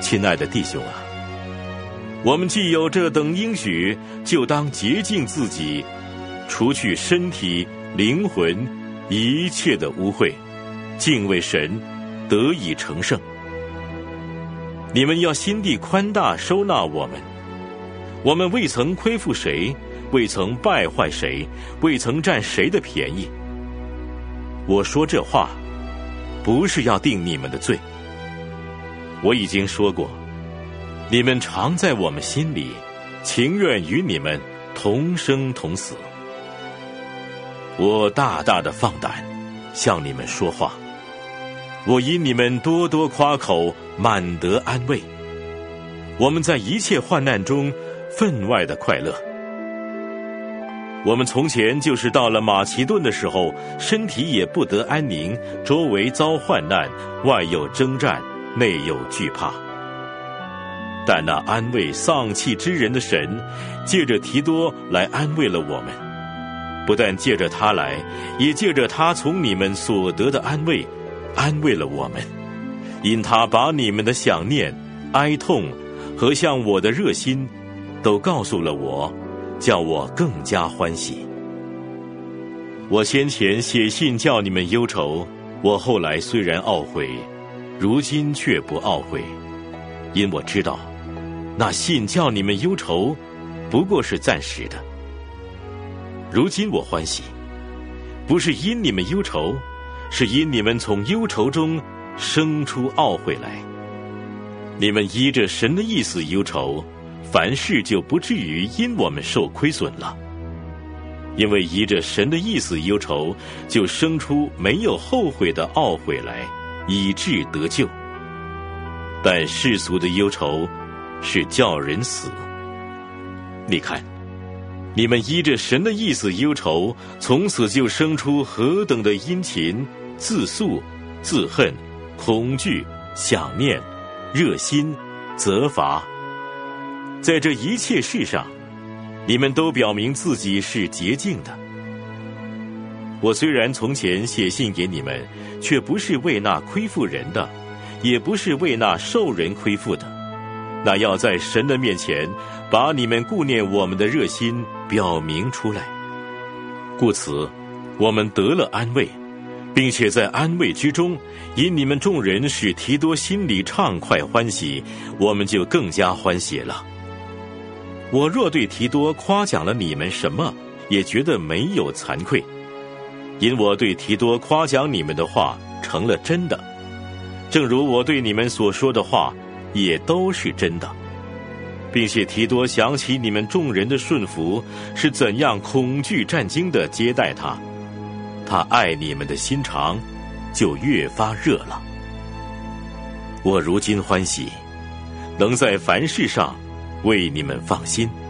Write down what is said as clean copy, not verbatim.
亲爱的弟兄啊，我们既有这等应许，就当洁净自己，除去身体、灵魂一切的污秽，敬畏神，得以成圣。你们要心地宽大，收纳我们。我们未曾亏负谁，未曾败坏谁，未曾占谁的便宜。我说这话，不是要定你们的罪。我已经说过，你们常在我们心里，情愿与你们同生同死。我大大的放胆向你们说话，我因你们多多夸口，满得安慰。我们在一切患难中分外的快乐。我们从前就是到了马其顿的时候，身体也不得安宁，周围遭患难，外有征战，内有惧怕。但那安慰丧气之人的神，借着提多来安慰了我们。不但借着他来，也借着他从你们所得的安慰，安慰了我们。因他把你们的想念、哀痛和向我的热心，都告诉了我，叫我更加欢喜。我先前写信叫你们忧愁，我后来虽然懊悔，如今却不懊悔，因我知道，那信叫你们忧愁，不过是暂时的。如今我欢喜，不是因你们忧愁，是因你们从忧愁中生出懊悔来。你们依着神的意思忧愁，凡事就不至于因我们受亏损了。因为依着神的意思忧愁，就生出没有后悔的懊悔来，以致得救。但世俗的忧愁是叫人死。你看，你们依着神的意思忧愁，从此就生出何等的殷勤、自诉、自恨、恐惧、想念、热心、责罚。在这一切事上，你们都表明自己是洁净的。我虽然从前写信给你们，却不是为那亏负人的，也不是为那受人亏负的，那要在神的面前把你们顾念我们的热心表明出来。故此我们得了安慰，并且在安慰之中，因你们众人使提多心里畅快欢喜，我们就更加欢喜了。我若对提多夸奖了你们什么，也觉得没有惭愧，因我对提多夸奖你们的话成了真的，正如我对你们所说的话也都是真的，并且提多想起你们众人的顺服，是怎样恐惧战惊地接待他，他爱你们的心肠就越发热了。我如今欢喜，能在凡事上为你们放心。